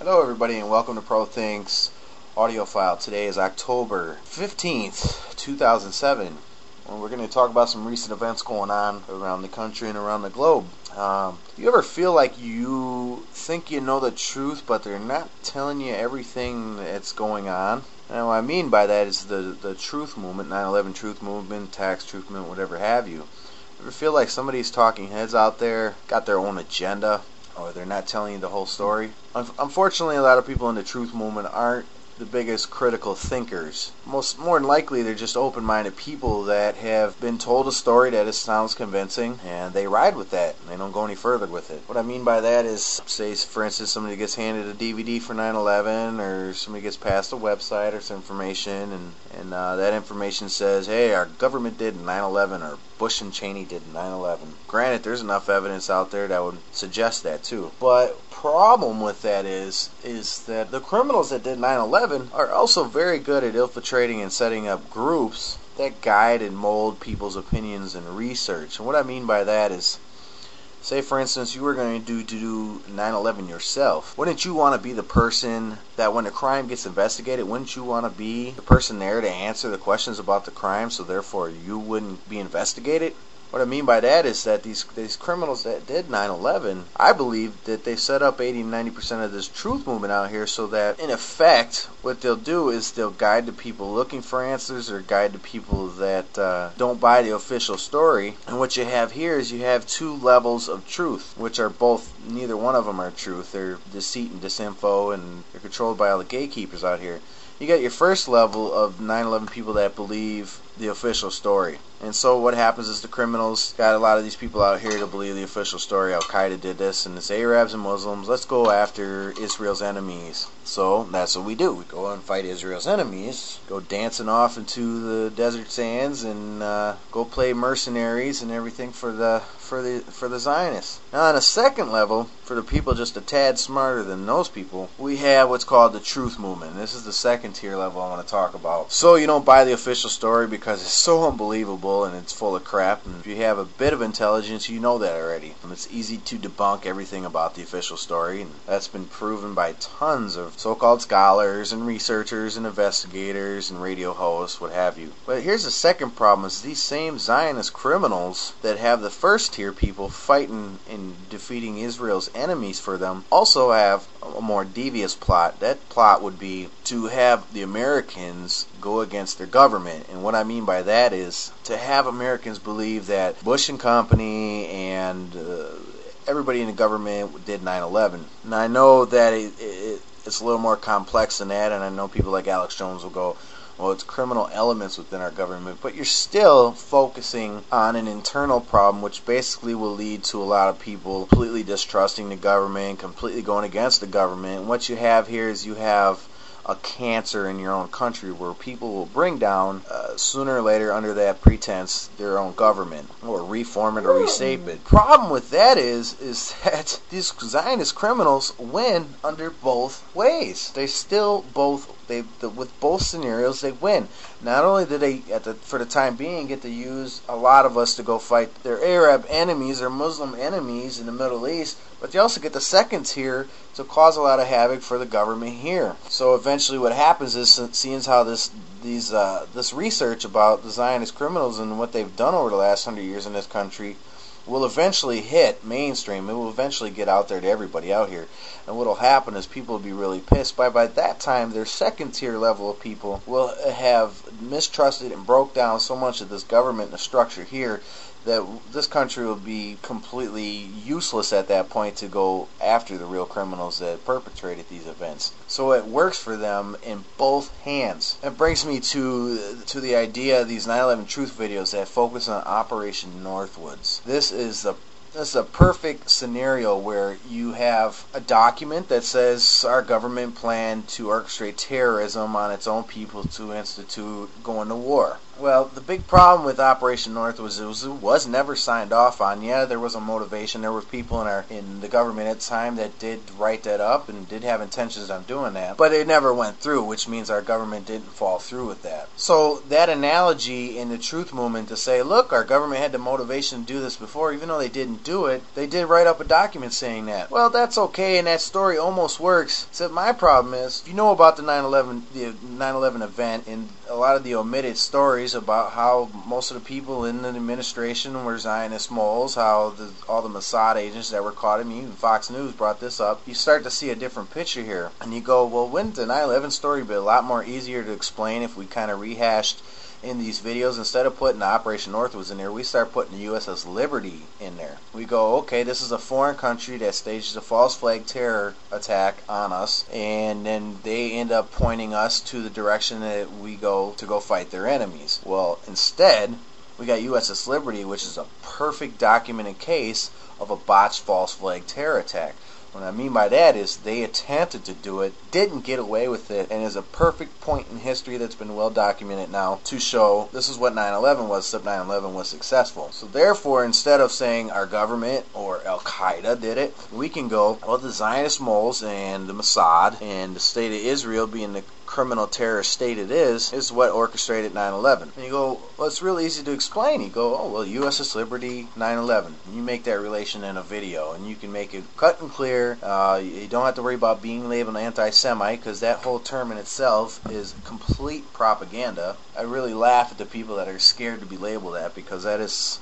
Hello everybody and welcome to ProThinks audio file. Today is October 15th, 2007. And we're going to talk about some recent events going on around the country and around the globe. You ever feel like you think you know the truth, but they're not telling you everything that's going on? And what I mean by that is the truth movement, 9/11 truth movement, tax truth movement, whatever have you. Ever feel like somebody's talking heads out there, got their own agenda, or they're not telling you the whole story? Unfortunately, a lot of people in the truth movement aren't the biggest critical thinkers. More than likely, they're just open-minded people that have been told a story that sounds convincing, and they ride with that. They don't go any further with it. What I mean by that is, say, for instance, somebody gets handed a DVD for 9/11, or somebody gets passed a website or some information, and that information says, hey, our government did 9/11, or Bush and Cheney did 9/11. Granted, there's enough evidence out there that would suggest that too. But problem with that is that the criminals that did 9/11 are also very good at infiltrating and setting up groups that guide and mold people's opinions and research. And what I mean by that is, say for instance you were going to do 9/11 yourself. Wouldn't you want to be the person that when a crime gets investigated, wouldn't you want to be the person there to answer the questions about the crime, so therefore you wouldn't be investigated? What I mean by that is that these criminals that did 9/11, I believe that they set up 80-90% of this truth movement out here so that, in effect, what they'll do is they'll guide the people looking for answers, or guide the people that don't buy the official story. And what you have here is you have two levels of truth, which are both, neither one of them are truth. They're deceit and disinfo, and they're controlled by all the gatekeepers out here. You got your first level of 9/11 people that believe the official story. And so what happens is the criminals got a lot of these people out here to believe the official story. Al-Qaeda did this, and it's Arabs and Muslims. Let's go after Israel's enemies. So that's what we do. We go and fight Israel's enemies, go dancing off into the desert sands, and go play mercenaries and everything for the Zionists. Now on a second level, for the people just a tad smarter than those people, we have what's called the truth movement. This is the second tier level I want to talk about. So you don't buy the official story because it's so unbelievable and it's full of crap, and if you have a bit of intelligence, you know that already. And it's easy to debunk everything about the official story, and that's been proven by tons of so-called scholars and researchers and investigators and radio hosts, what have you. But here's the second problem, is these same Zionist criminals that have the first tier people fighting and defeating Israel's enemies for them also have a more devious plot. That plot would be to have the Americans go against their government. And what I mean by that is to have Americans believe that Bush and company and everybody in the government did 9/11. And I know that it's a little more complex than that, and I know people like Alex Jones will go, well, it's criminal elements within our government, but you're still focusing on an internal problem, which basically will lead to a lot of people completely distrusting the government, completely going against the government. And what you have here is you have a cancer in your own country where people will bring down, sooner or later, under that pretense, their own government, or reform it or reshape it. Problem with that is that these Zionist criminals win under both ways. They still both, with both scenarios, they win. Not only do they, for the time being, get to use a lot of us to go fight their Arab enemies or Muslim enemies in the Middle East, but they also get the second tier to cause a lot of havoc for the government here. So eventually what happens is, seeing how this research about the Zionist criminals and what they've done over the last 100 years in this country will eventually hit mainstream. It will eventually get out there to everybody out here. And what will happen is people will be really pissed. By that time, their second tier level of people will have mistrusted and broke down so much of this government and the structure here that this country will be completely useless at that point to go after the real criminals that perpetrated these events. So it works for them in both hands. It brings me to the idea of these 9/11 truth videos that focus on Operation Northwoods. This is a perfect scenario where you have a document that says our government planned to orchestrate terrorism on its own people to institute going to war. Well, the big problem with Operation North was it was never signed off on. Yeah, there was a motivation. There were people in the government at the time that did write that up and did have intentions on doing that, but it never went through, which means our government didn't follow through with that. So that analogy in the truth movement to say, look, our government had the motivation to do this before, even though they didn't do it, they did write up a document saying that. Well, that's okay, and that story almost works. Except my problem is, if you know about the 9/11 event and a lot of the omitted stories about how most of the people in the administration were Zionist moles, how all the Mossad agents that were caught, I mean, even Fox News brought this up, you start to see a different picture here. And you go, well, wouldn't the 9/11 story be a lot more easier to explain if we kind of rehashed in these videos? Instead of putting the Operation Northwoods in there, we start putting the USS Liberty in there. We go, okay, this is a foreign country that stages a false flag terror attack on us, and then they end up pointing us to the direction that we go to go fight their enemies. Well, instead, we got USS Liberty, which is a perfect documented case of a botched false flag terror attack. What I mean by that is they attempted to do it, didn't get away with it, and is a perfect point in history that's been well documented now to show this is what 9/11 was, except 9/11 was successful. So therefore, instead of saying our government or Al-Qaeda did it, we can go, well, the Zionist moles and the Mossad and the state of Israel being the criminal terrorist state it is what orchestrated 9/11. And you go, well, it's real easy to explain. You go, oh, well, USS Liberty, 9/11. You make that relation in a video, and you can make it cut and clear. You don't have to worry about being labeled anti-Semite, because that whole term in itself is complete propaganda. I really laugh at the people that are scared to be labeled that, because that is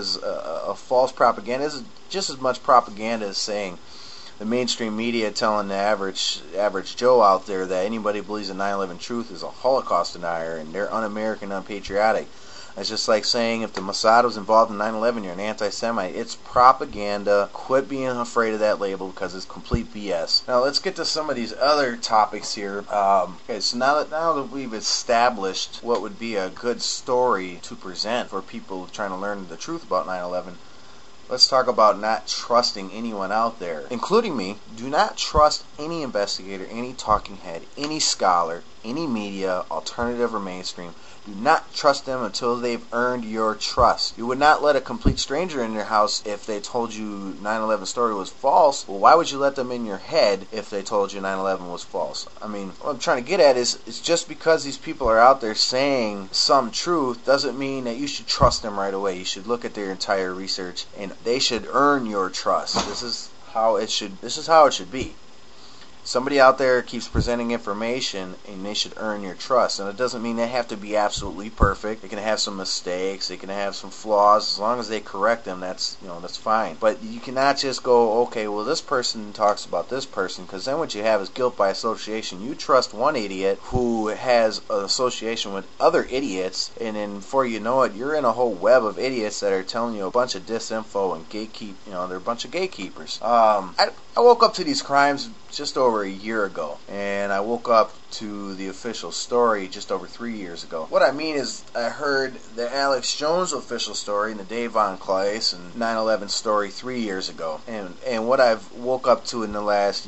a false propaganda. It's just as much propaganda as saying the mainstream media telling the average Joe out there that anybody who believes in 9/11 truth is a Holocaust denier and they're un-American, unpatriotic. It's just like saying if the Mossad was involved in 9/11, you're an anti-Semite. It's propaganda. Quit being afraid of that label, because it's complete BS. Now let's get to some of these other topics here. Okay, so now that we've established what would be a good story to present for people trying to learn the truth about 9/11, let's talk about not trusting anyone out there, including me. Do not trust any investigator, any talking head, any scholar, any media, alternative or mainstream. Do not trust them until they've earned your trust. You would not let a complete stranger in your house if they told you 9/11 story was false. Well, why would you let them in your head if they told you 9/11 was false? I mean, what I'm trying to get at is, it's just because these people are out there saying some truth doesn't mean that you should trust them right away. You should look at their entire research, and they should earn your trust. This is how it should be. Somebody out there keeps presenting information, and they should earn your trust. And it doesn't mean they have to be absolutely perfect. They can have some mistakes. They can have some flaws. As long as they correct them, that's fine. But you cannot just go, okay, well, this person talks about this person, because then what you have is guilt by association. You trust one idiot who has an association with other idiots, and then before you know it, you're in a whole web of idiots that are telling you a bunch of disinfo and they're a bunch of gatekeepers. I woke up to these crimes just over a year ago, and I woke up to the official story just over 3 years ago. What I mean is, I heard the Alex Jones official story and the Dave Von Kleist and 9/11 story 3 years ago, and what I've woke up to in the last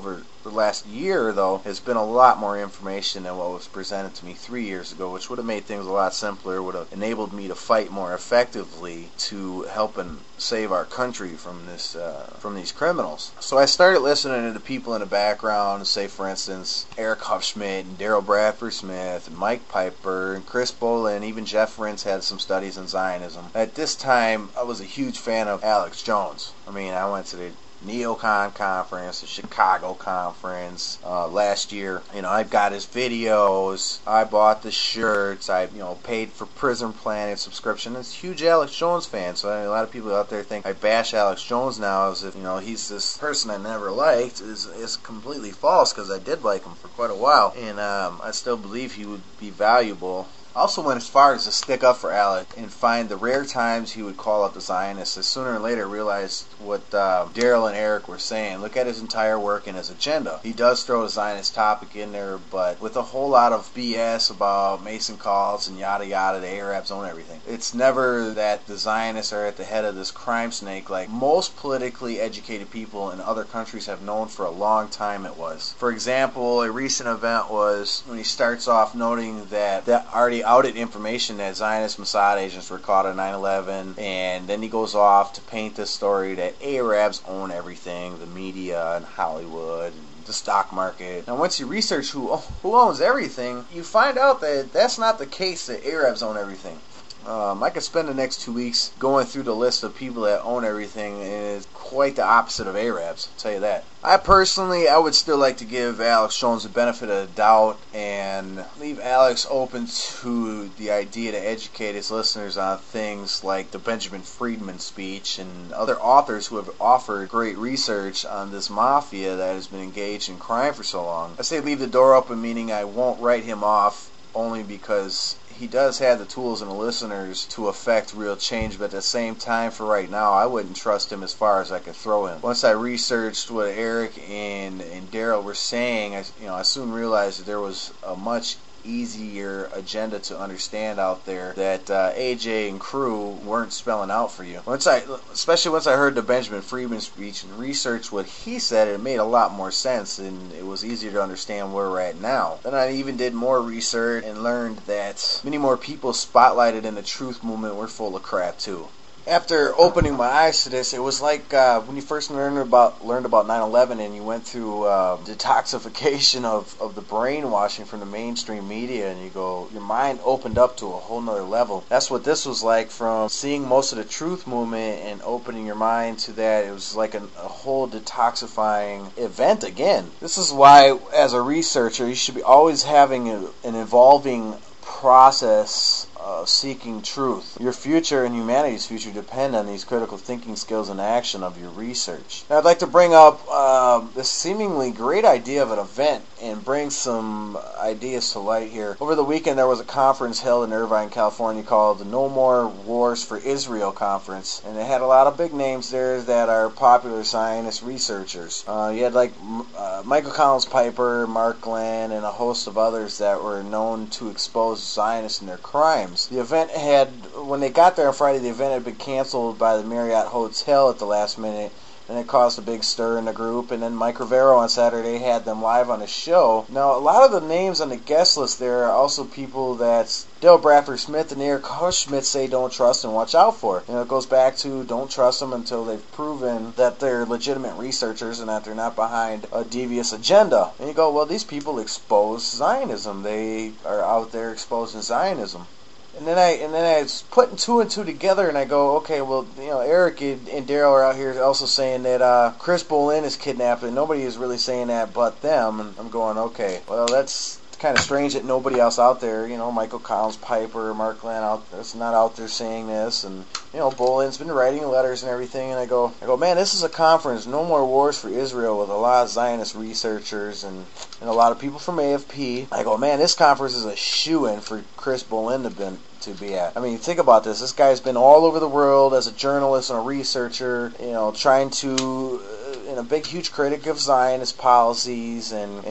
year, though, has been a lot more information than what was presented to me 3 years ago, which would have made things a lot simpler, would have enabled me to fight more effectively to help and save our country from these criminals. So I started listening to the people in the background, say, for instance, Eric Huffschmidt and Daryl Bradford Smith and Mike Piper and Chris Bola, even Jeff Rense had some studies in Zionism. At this time, I was a huge fan of Alex Jones. I mean, I went to the Neocon conference, the Chicago conference last year. I got his videos, I bought the shirts, I paid for Prison Planet subscription. I'm a huge Alex Jones fan, so a lot of people out there think I bash Alex Jones now as if he's this person I never liked. Is completely false, because I did like him for quite a while, and I still believe he would be valuable. I also went as far as to stick up for Alec and find the rare times he would call out the Zionists. I sooner or later realized what Daryl and Eric were saying. Look at his entire work and his agenda. He does throw a Zionist topic in there, but with a whole lot of BS about Mason cults and yada yada, the Arabs own everything. It's never that the Zionists are at the head of this crime snake like most politically educated people in other countries have known for a long time it was. For example, a recent event was when he starts off noting that Artie outed information that Zionist Mossad agents were caught on 9/11, and then he goes off to paint this story that Arabs own everything, the media and Hollywood and the stock market. Now, once you research who owns everything, you find out that that's not the case, that Arabs own everything. I could spend the next 2 weeks going through the list of people that own everything, and it's quite the opposite of Arabs, I'll tell you that. I would still like to give Alex Jones the benefit of the doubt and leave Alex open to the idea to educate his listeners on things like the Benjamin Friedman speech and other authors who have offered great research on this mafia that has been engaged in crime for so long. I say leave the door open, meaning I won't write him off only because he does have the tools and the listeners to affect real change, but at the same time, for right now, I wouldn't trust him as far as I could throw him. Once I researched what Eric and Daryl were saying, I soon realized that there was a much easier agenda to understand out there that AJ and crew weren't spelling out for you. Especially once I heard the Benjamin Friedman speech and researched what he said, it made a lot more sense and it was easier to understand where we're at now. Then I even did more research and learned that many more people spotlighted in the truth movement were full of crap too. After opening my eyes to this, it was like when you first learned about 9/11 and you went through detoxification of the brainwashing from the mainstream media, and your mind opened up to a whole nother level. That's what this was like, from seeing most of the truth movement and opening your mind to that. It was like a whole detoxifying event again. This is why, as a researcher, you should be always having an evolving process seeking truth. Your future and humanity's future depend on these critical thinking skills and action of your research. Now, I'd like to bring up this seemingly great idea of an event and bring some ideas to light here. Over the weekend, there was a conference held in Irvine, California called the No More Wars for Israel Conference, and it had a lot of big names there that are popular Zionist researchers. You had like Michael Collins Piper, Mark Glenn, and a host of others that were known to expose Zionists and their crimes. The event when they got there on Friday, the event had been canceled by the Marriott Hotel at the last minute, and it caused a big stir in the group. And then Mike Rivero on Saturday had them live on his show. Now, a lot of the names on the guest list there are also people that Dale Bradford Smith and Eric Schmidt say don't trust and watch out for. It goes back to don't trust them until they've proven that they're legitimate researchers and that they're not behind a devious agenda. And you go, well, these people expose Zionism. They are out there exposing Zionism. And then I was putting two and two together, and I go, okay, well, Eric and Daryl are out here also saying that Chris Bolin is kidnapped, and nobody is really saying that but them. And I'm going, okay, well, that's kind of strange that nobody else out there, Michael Collins Piper, Mark Glenn that's not out there saying this, and Bolin's been writing letters and everything. And I go, man, this is a conference, No More Wars for Israel, with a lot of Zionist researchers and a lot of people from AFP. I go, man, this conference is a shoo-in for Chris Bolin to be at. I mean, think about this. This guy's been all over the world as a journalist and a researcher, trying to, and a big, huge critic of Zionist policies and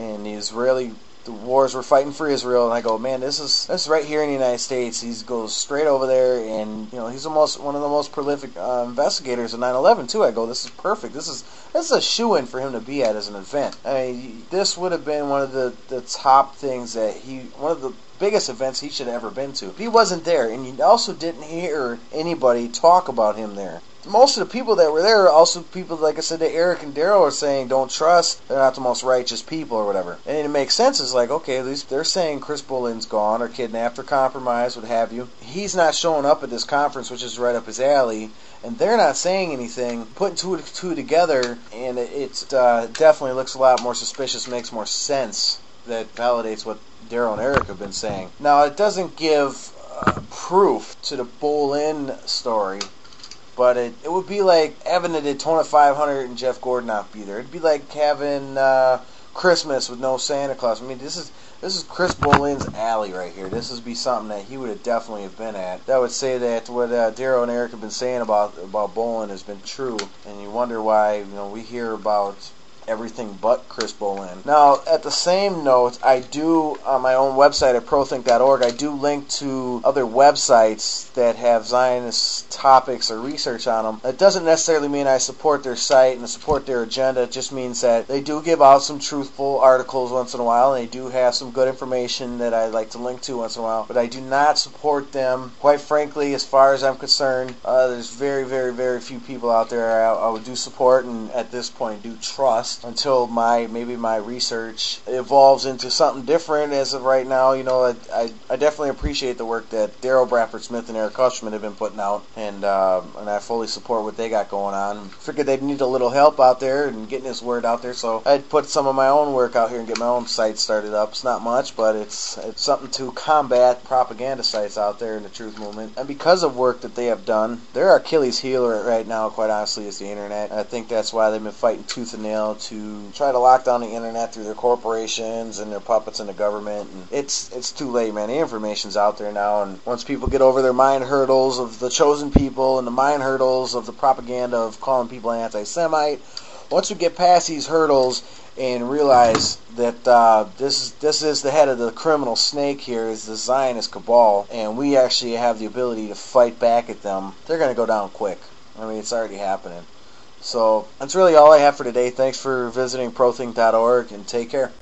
the wars we're fighting for Israel. And I go, man, this is right here in the United States. He goes straight over there, and he's almost one of the most prolific investigators of 9/11 too. I go, this is perfect. This is a shoo-in for him to be at as an event. I mean, this would have been one of the top things one of the biggest events he should have ever been to. He wasn't there, and you also didn't hear anybody talk about him there. Most of the people that were there are also people, like I said, that Eric and Daryl are saying don't trust. They're not the most righteous people or whatever. And it makes sense. It's like, okay, at least they're saying Chris Bolin's gone or kidnapped or compromised, what have you. He's not showing up at this conference, which is right up his alley, and they're not saying anything. Putting two together, and it definitely looks a lot more suspicious, makes more sense. That validates what Daryl and Eric have been saying. Now, it doesn't give proof to the Bolin story, but it would be like having the Daytona 500 and Jeff Gordon not be there. It'd be like having Christmas with no Santa Claus. I mean, this is Chris Bolin's alley right here. This would be something that he would have definitely have been at. That would say that what Daryl and Eric have been saying about Bolin has been true, and you wonder why we hear about everything but Chris Bolin. Now, at the same note, I do, on my own website at prothink.org, I do link to other websites that have Zionist topics or research on them. That doesn't necessarily mean I support their site and support their agenda. It just means that they do give out some truthful articles once in a while, and they do have some good information that I like to link to once in a while. But I do not support them. Quite frankly, as far as I'm concerned, there's very, very, very few people out there I would do support and at this point do trust until maybe my research evolves into something different. As of right now, I definitely appreciate the work that Daryl Bradford Smith and Eric Hushman have been putting out, and I fully support what they got going on. Figured they'd need a little help out there and getting this word out there, so I'd put some of my own work out here and get my own site started up. It's not much, but it's something to combat propaganda sites out there in the truth movement. And because of work that they have done, their Achilles heel right now, quite honestly, is the internet. I think that's why they've been fighting tooth and nail to try to lock down the internet through their corporations and their puppets in the government. And it's too late, man. The information's out there now, and once people get over their mind hurdles of the chosen people and the mind hurdles of the propaganda of calling people anti-Semite, once we get past these hurdles and realize that this is the head of the criminal snake here, is the Zionist cabal, and we actually have the ability to fight back at them, they're going to go down quick. I mean, it's already happening. So that's really all I have for today. Thanks for visiting prothink.org, and take care.